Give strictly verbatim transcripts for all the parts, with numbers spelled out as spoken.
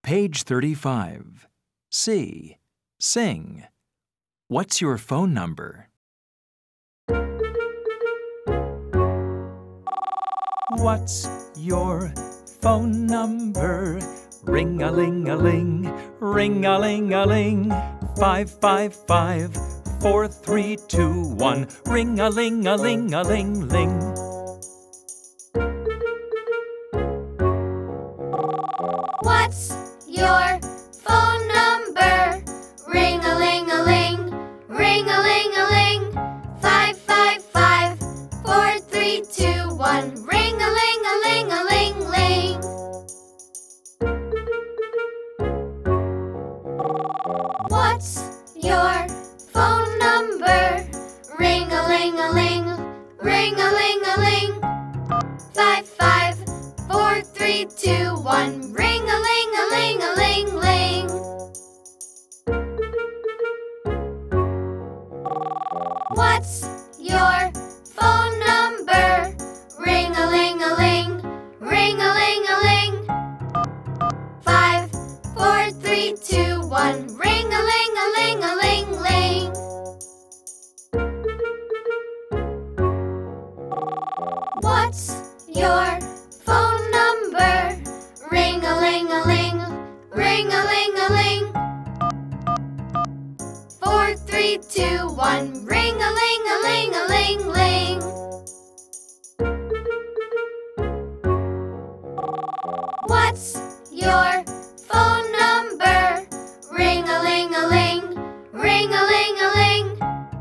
Page thirty-five. C. Sing. What's your phone number? What's your phone number? Ring-a-ling-a-ling, ring-a-ling-a-ling. Five, five, five, four, three, two, one. Ring-a-ling-a-ling-a-ling-ling. What's your phone number? Ring-a-ling-a-ling, ring-a-ling-a-ling. Five, five, five, four, three, two, one. Ring-a-ling-a-ling-a-ling-ling. What's your phone number? Ring-a-ling-a-ling, ring-a-ling-a-ling. Five, five, four, three, two, one. Ring-a-ling-a-ling-a-ling-ling. What's your phone number? Ring-a-ling-a-ling, ring-a-ling-a-ling. Five, four, three, two, one. Ring-a-ling-a-ling-a-ling-ling. What's your phone number? Ring-a-ling-a-ling, ring-a-ling-a-ling. Four, three, two, one. Ring-a-ling-a-ling-a-ling-ling. What's your phone number? Ring-a-ling-a-ling, ring-a-ling-a-ling.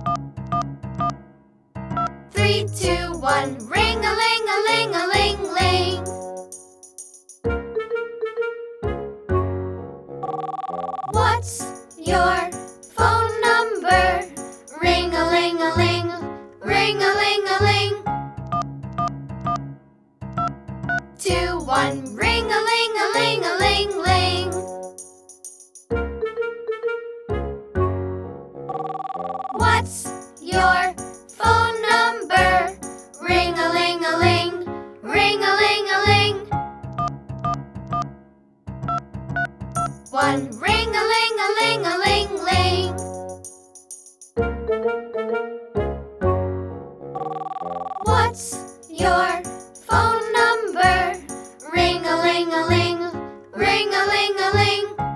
Three, two, one. Ring-a-ling-a-ling-a-ling-ling. What's your phone number? Ring-a-ling-a-ling, ring-a-ling-a-ling. Two, one. Ring-a-ling-a-ling-a-ling-ling. What's your phone number? Ring-a-ling-a-ling, ring-a-ling-a-ling. One. Ring-a-ling-a-ling-a-ling-ling. What's your phone number? Ring-a-ling-a-ling, ring-a-ling-a-ling.